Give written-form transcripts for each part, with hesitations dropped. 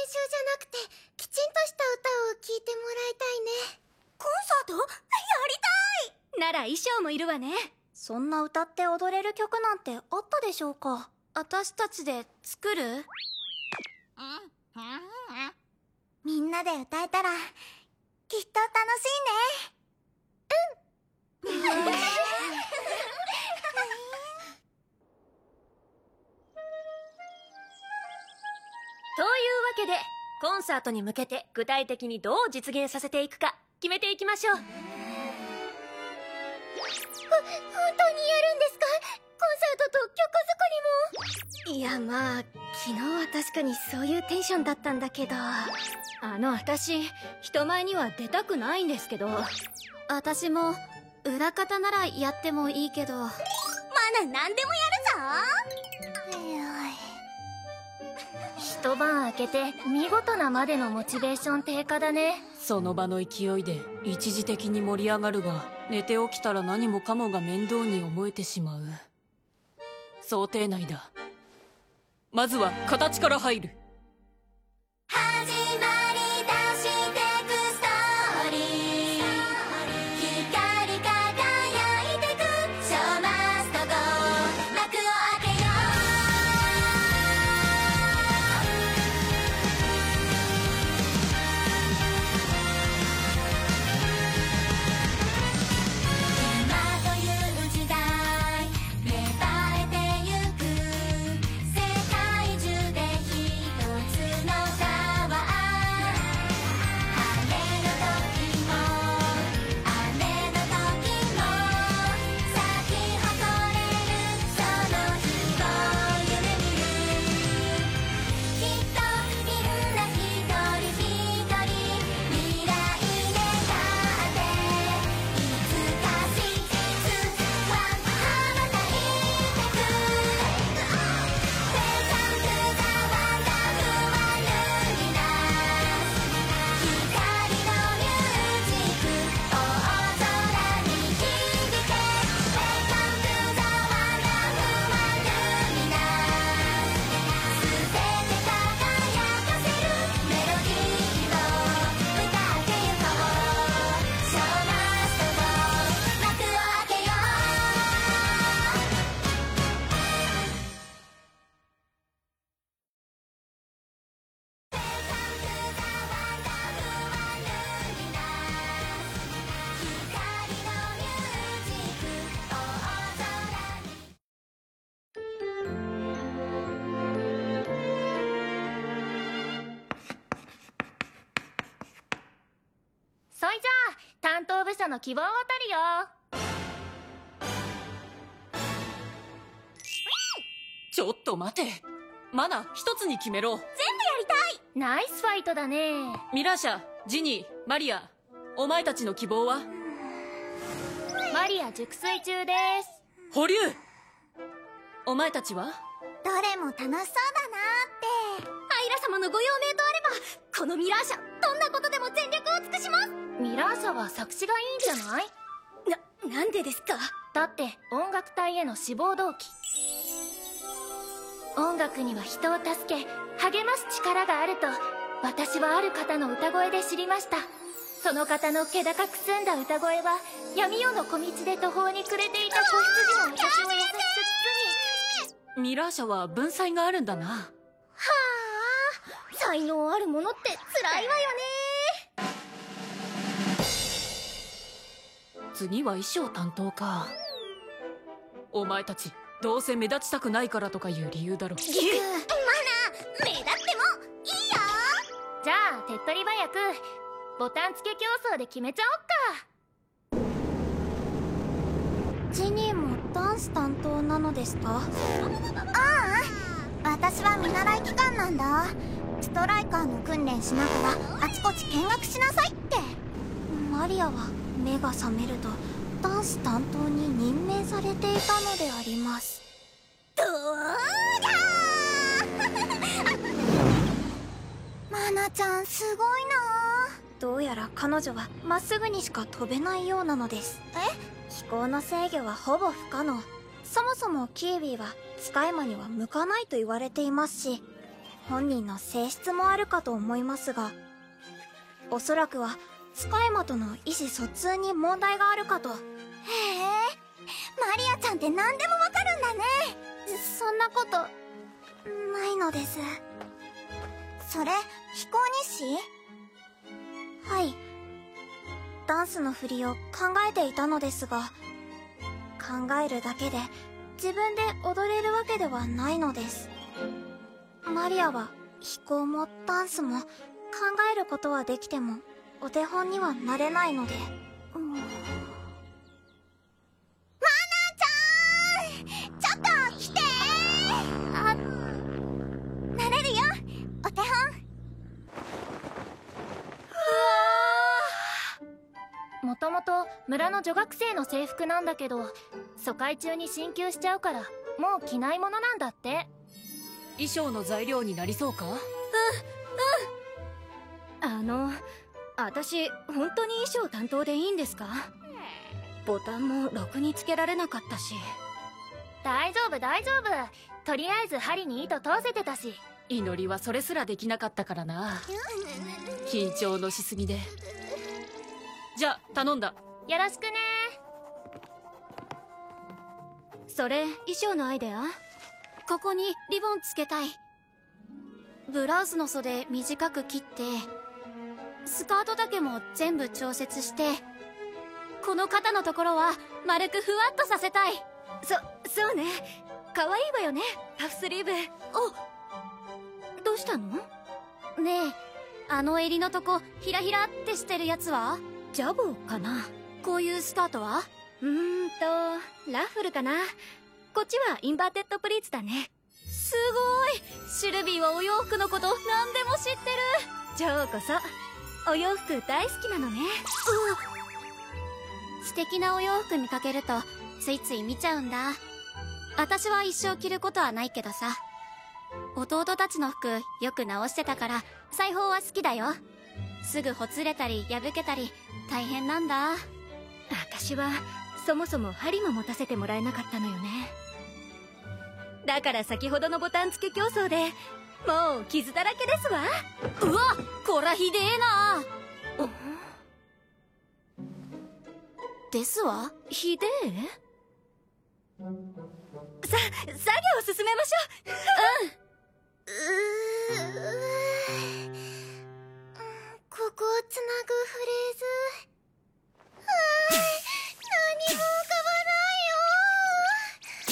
習じゃなくてきちんとした歌を聴いてもらいたいね。 コンサートやりたい。なら衣装もいるわね。 そんな歌って踊れる曲なんてあったでしょうか。私たちで作る？ みんなで歌えたらきっと楽しいね。うん。 というわけでコンサートに向けて具体的にどう実現させていくか決めていきましょう。 本当にやるんですか？コンサートと曲作りも。 いや、まあ昨日は確かにそういうテンションだったんだけど。私人前には出たくないんですけど。私も裏方ならやってもいいけど。 まだ何でもやるぞ。 一晩明けて見事なまでのモチベーション低下だね。 その場の勢いで一時的に盛り上がるが、寝て起きたら何もかもが面倒に思えてしまう。想定内だ。まずは形から入る。 始まり出してくストーリー、光り輝いてくショーマストゴー、幕を開けよ今という時代芽生えてゆく、世界中で一つのシャワー、晴れの時も雨の時も咲き誇れるその日を夢見る。きっとみんな一人一人未来願っていつか真実は羽ばたいてく。Welcome to the wonderful luminous、 光のミュージック大空に響け。 Welcome to the wonderful luminous、 すべて輝かせるメロディーを歌ってゆこう。ショーマストゴー、幕を開けよう。 そいじゃあ担当部署の希望を取るよ。 ちょっと待て。マナ一つに決めろ。 ナイスファイトだね。 ミラーシャ、ジニー、マリア、お前たちの希望は？ マリア熟睡中です。 保留。お前たちは？ どれも楽しそうだなって。 アイラ様のご用命とあればこのミラーシャどんなことでも全力を尽くします。 ミラーシャは作詞がいいんじゃない？ なんでですか？ だって音楽隊への志望動機。音楽には人を助け励ます力があると私はある方の歌声で知りました。その方の気高く澄んだ歌声は闇夜の小道で途方に暮れていた子羊の私を優しく包み。 ミラーシャは文才があるんだな。 はあ、才能あるものって辛いわよね。 次は衣装担当か。お前たちどうせ目立ちたくないからとかいう理由だろ。 マナ目立ってもいいよ。 じゃあ手っ取り早くボタン付け競争で決めちゃおっか。 ジニーもダンス担当なのですか？ 私は見習い期間なんだ。ストライカーの訓練しながらあちこち見学しなさいって。 マリアは目が覚めるとダンス担当に任命されていたのであります。 どうだマナちゃんすごいな。 どうやら彼女はまっすぐにしか飛べないようなのです。飛行の制御はほぼ不可能。そもそもキーウィは使い魔には向かないと言われていますし、 本人の性質もあるかと思いますが、おそらくはスカエマとの意思疎通に問題があるかと。 へえ、マリアちゃんって何でもわかるんだね。 そんなことないのです。それ非公認誌？ はい。ダンスの振りを考えていたのですが、考えるだけで自分で踊れるわけではないのです。マリアは飛行もダンスも考えることはできてもお手本にはなれないので。 ちょっと来てー。なれるよ、お手本。 もともと村の女学生の制服なんだけど、疎開中に進級しちゃうからもう着ないものなんだって。 衣装の材料になりそうか？ 私本当に衣装担当でいいんですか？ボタンもろくにつけられなかったし。 大丈夫大丈夫、とりあえず針に糸通せてたし。 祈りはそれすらできなかったからな。緊張のしすぎで。じゃあ頼んだ。 よろしくね。 それ衣装のアイデア？ここにリボンつけたい。ブラウスの袖短く切って、スカートだけも全部調節して、この肩のところは丸くふわっとさせたい。そうね。可愛いわよね、パフスリーブ。どうしたの？ねえ、あの襟のとこヒラヒラってしてるやつはジャボかな？こういうスカートはラッフルかな？こっちはインバーテッドプリーツだね。すごい！シルビーはお洋服のこと何でも知ってる。ジョーこそお洋服大好きなのね。素敵なお洋服見かけるとついつい見ちゃうんだ。私は一生着ることはないけどさ。弟たちの服よく直してたから裁縫は好きだよ。すぐほつれたり破けたり大変なんだ。私はそもそも針も持たせてもらえなかったのよね。だから先ほどのボタン付け競争でもう傷だらけですわ。うわ、こらひでえな。ですわ。ひでえ？作業を進めましょう。 ここをつなぐフレーズ。何も浮かばないよ。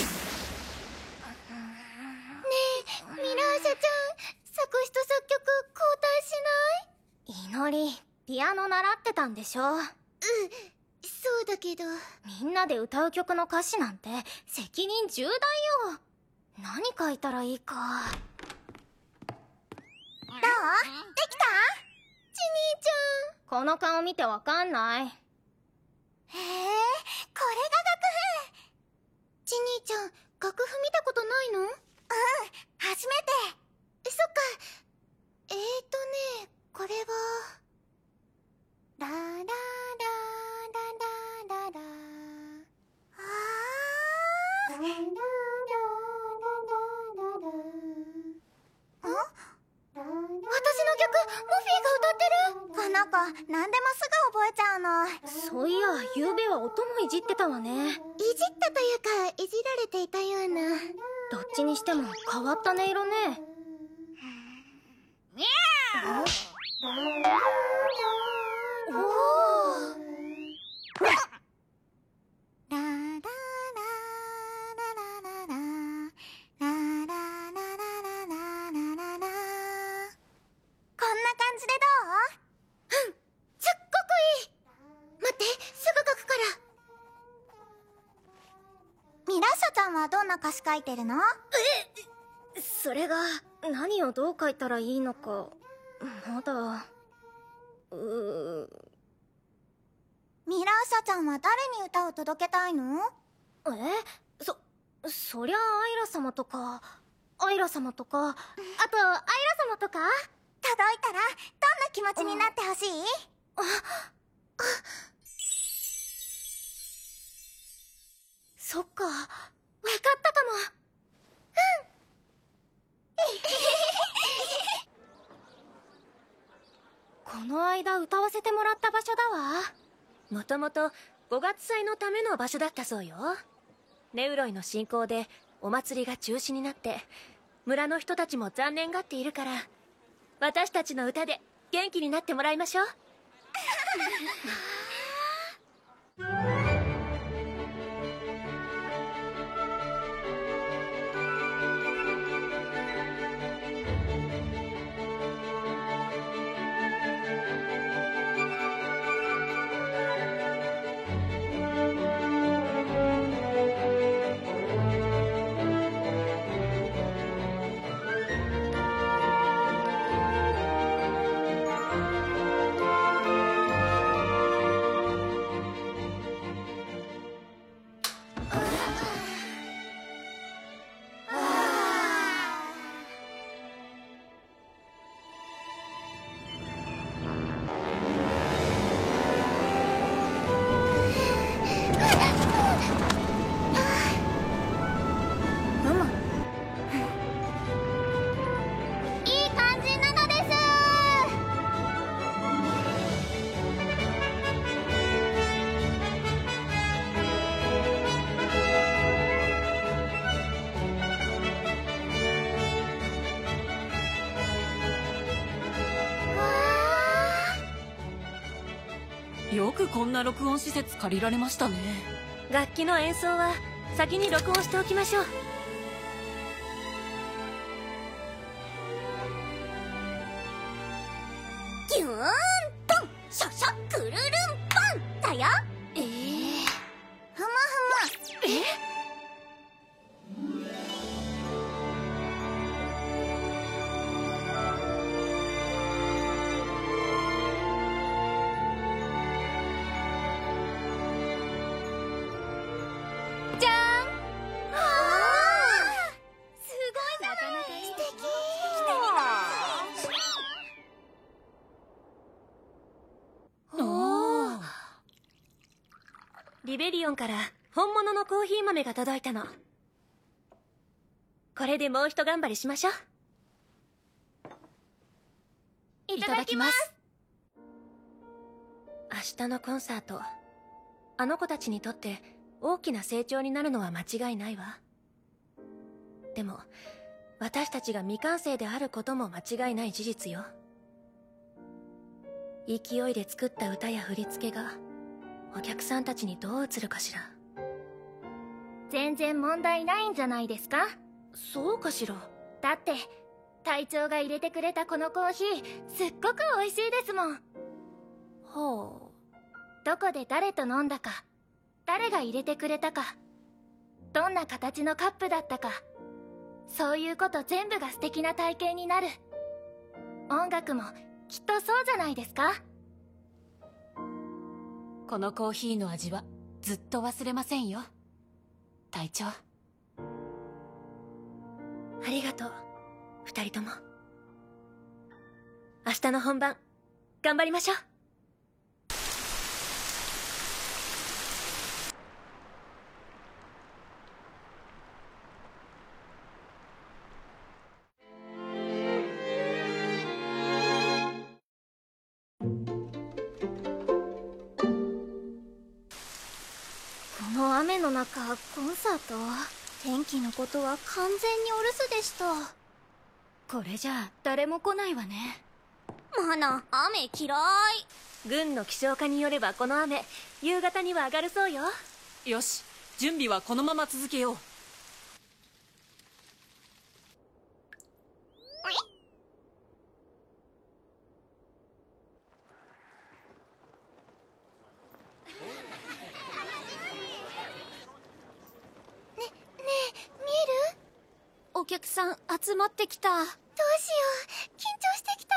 ねえ、ミラーシャちゃん、作詞と作曲交代しない？ 祈り、ピアノ習ってたんでしょ？ そうだけど。 みんなで歌う曲の歌詞なんて責任重大よ。何書いたらいいか。 どう？できた？チニーちゃん。 この顔見てわかんない。 へえ、これが楽譜。チニーちゃん、楽譜見たことないの？初めて。そっか。これはラララララララ。ララララララ。私の曲、モフィーが歌ってる。この子、何でもすぐ覚えちゃうの。 そういや、ゆうべは音もいじってたわね。 いじったというか、いじられていたような。 どっちにしても変わった音色ね。 どんな歌詞書いてるの？ それが何をどう書いたらいいのかまだ。 ミラーシャちゃんは誰に歌を届けたいの？ そりゃアイラ様とかあとアイラ様とか。 届いたらどんな気持ちになってほしい？ そっか、わかったかも。 この間歌わせてもらった場所だわ。 もともと5月祭のための場所だったそうよ。ネウロイの進行でお祭りが中止になって村の人たちも残念がっているから、私たちの歌で元気になってもらいましょう。 よくこんな録音施設借りられましたね。 楽器の演奏は先に録音しておきましょう。 ギューンポンシャシャクルルンポンだよ。ふむふむ。じゃーん。すごいなかなか素敵。 リベリオンから本物のコーヒー豆が届いたの。これでもうひと頑張りしましょう。 いただきます。 明日のコンサート、あの子たちにとって大きな成長になるのは間違いないわ。でも私たちが未完成であることも間違いない事実よ。勢いで作った歌や振り付けがお客さんたちにどう映るかしら。 全然問題ないんじゃないですか。 そうかしら。 だって隊長が入れてくれたこのコーヒーすっごく美味しいですもん。 はどこで誰と飲んだか、誰が入れてくれたか、どんな形のカップだったか、そういうこと全部が素敵な体験になる。音楽もきっとそうじゃないですか。 このコーヒーの味はずっと忘れませんよ、隊長。 ありがとう、二人とも。明日の本番頑張りましょう。 この雨の中コンサート、天気のことは完全にお留守でした。これじゃあ誰も来ないわね。 マナ、雨嫌い。 軍の気象課によればこの雨夕方には上がるそうよ。 よし、準備はこのまま続けよう。 お客さん集まってきた。どうしよう、緊張してきた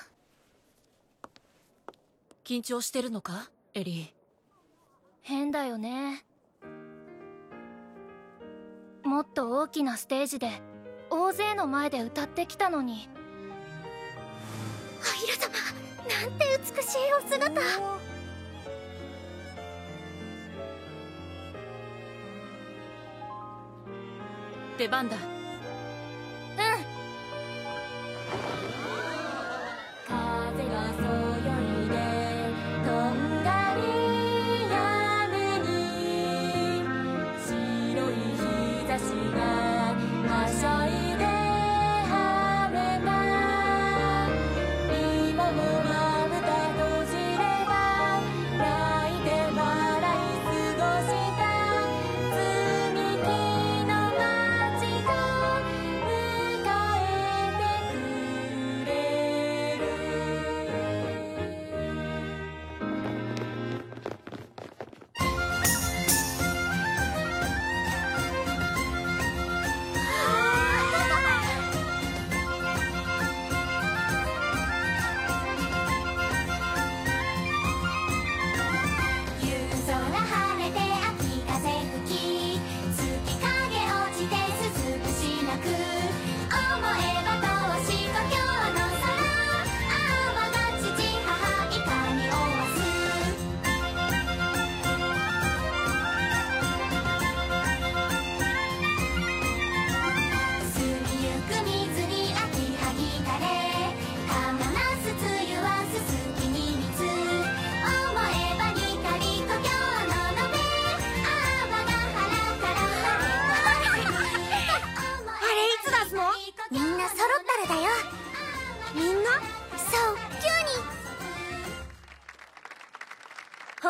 よ。 緊張してるのか、エリー。 変だよね。もっと大きなステージで大勢の前で歌ってきたのに。 アイラ様、なんて美しいお姿。 出番だ。 風がそよ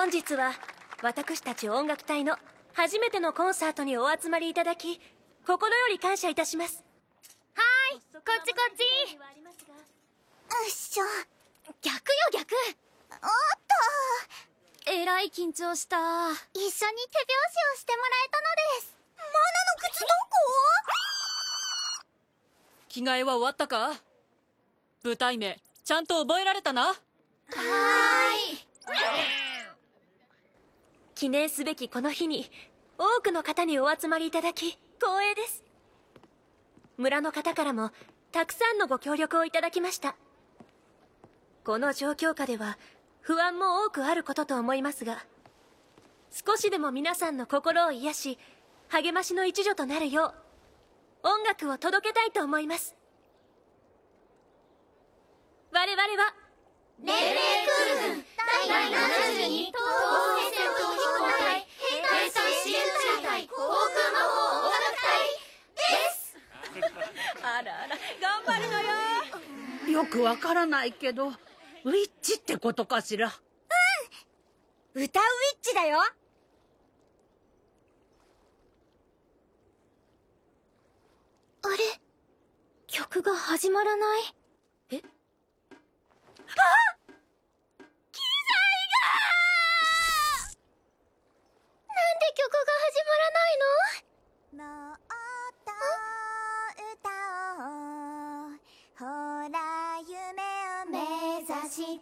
本日は私たち音楽隊の初めてのコンサートにお集まりいただき心より感謝いたします。 はーい、こっちこっち。 うっしょ。 逆よ逆。 おっえらい緊張した。 と、一緒に手拍子をしてもらえたのです。マナの靴どこ？ 着替えは終わったか？舞台名ちゃんと覚えられたな？ はーい。 記念すべきこの日に多くの方にお集まりいただき光栄です。村の方からもたくさんのご協力をいただきました。この状況下では不安も多くあることと思いますが、少しでも皆さんの心を癒し励ましの一助となるよう音楽を届けたいと思います。我々はレレー空軍第72東方戦闘飛行隊兵隊支援部隊航空魔法音楽隊です。 あらあら頑張るのよ。 よくわからないけど、ウィッチってことかしら。 歌うウィッチだよ。 あれ、曲が始まらない。 え？ なんで曲が始まらないの？ もっと歌おう、ほら夢を目指して、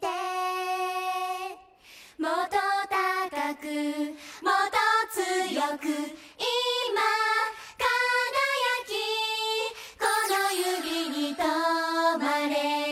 もっと高くもっと強く今輝きこの指に止まれ。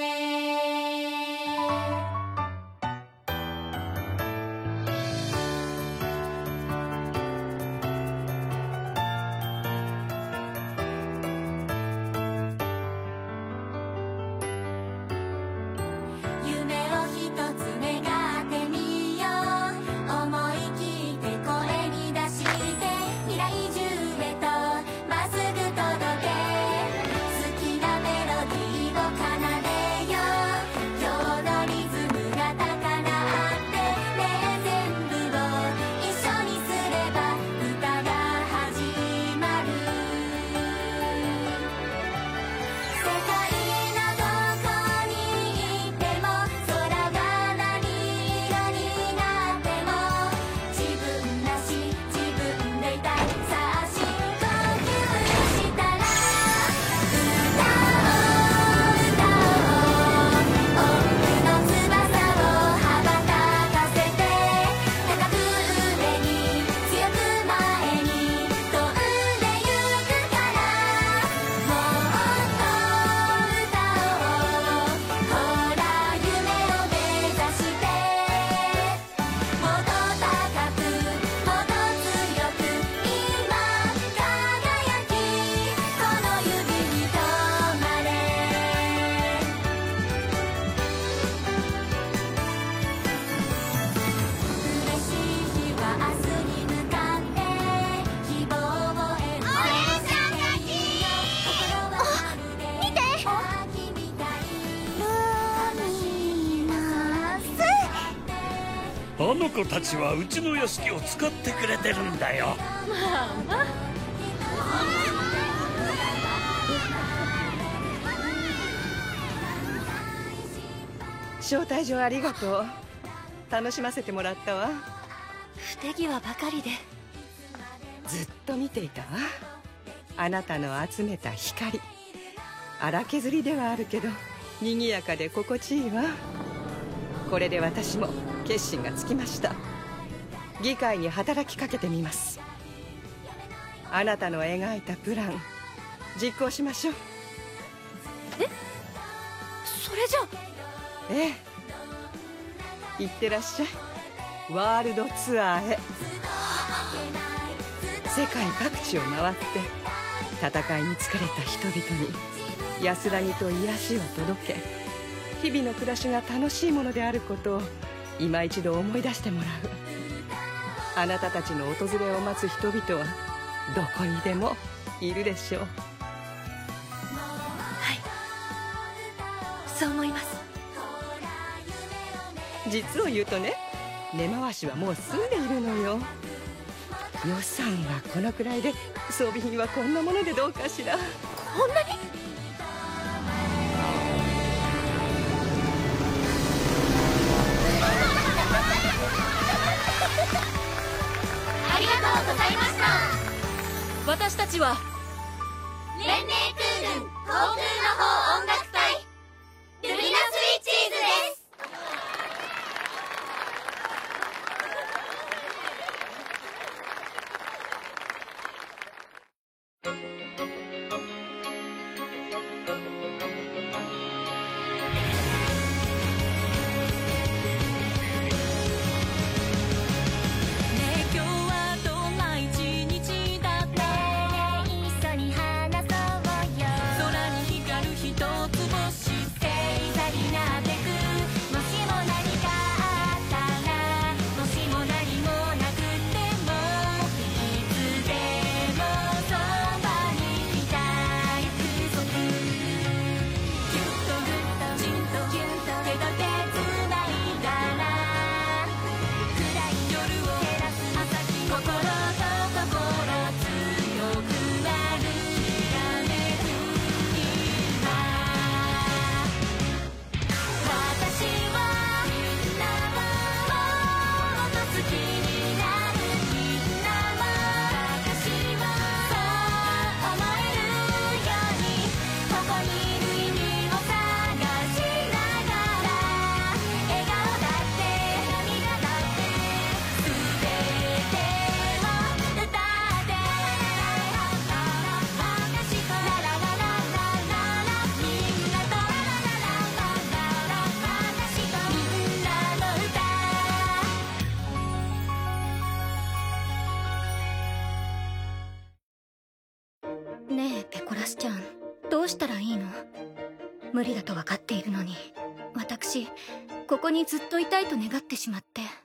夢を一つ願ってみよう。思い切って声に出して未来中へとまっすぐ届け。好きなメロディーを奏でよう。今日のリズムが高鳴ってねえ全部を一緒にすれば歌が始まる。世界のどこに行っても空が何色になっても自分らし自分でいたい。さあ深呼吸したら歌おう歌おう。音符の翼を羽ばたかせて高く上に強く前に飛んでゆくから。もっと歌おう、ほら夢を目指して。もっと高くもっと強く今輝きこの指に止まれ。嬉しい日は明日に向かって希望を得る。お姉さんたち、心はまるで見て秋みたい。 ルミナス。 あの子たちはうちの屋敷を使ってくれてるんだよ。 招待状ありがとう。楽しませてもらったわ。 不手際ばかりで。 ずっと見ていたわ。あなたの集めた光、荒削りではあるけど賑やかで心地いいわ。これで私も決心がつきました。議会に働きかけてみます。あなたの描いたプラン実行しましょう。 それじゃええ、行ってらっしゃい。ワールドツアーへ。世界各地を回って戦いに疲れた人々に安らぎと癒しを届け、日々の暮らしが楽しいものであることを今一度思い出してもらう。あなたたちの訪れを待つ人々はどこにでもいるでしょう。 そう思います。 実を言うとね、 根回しはもう済んでいるのよ。予算はこのくらいで、装備品はこんなものでどうかしら。 こんなに？ ありがとうございました。 私たちは連盟空軍航空の方音楽隊ルミナスイッチーズです。 ねえペコラスちゃん、どうしたらいいの？無理だと分かっているのに、私ここにずっといたいと願ってしまって。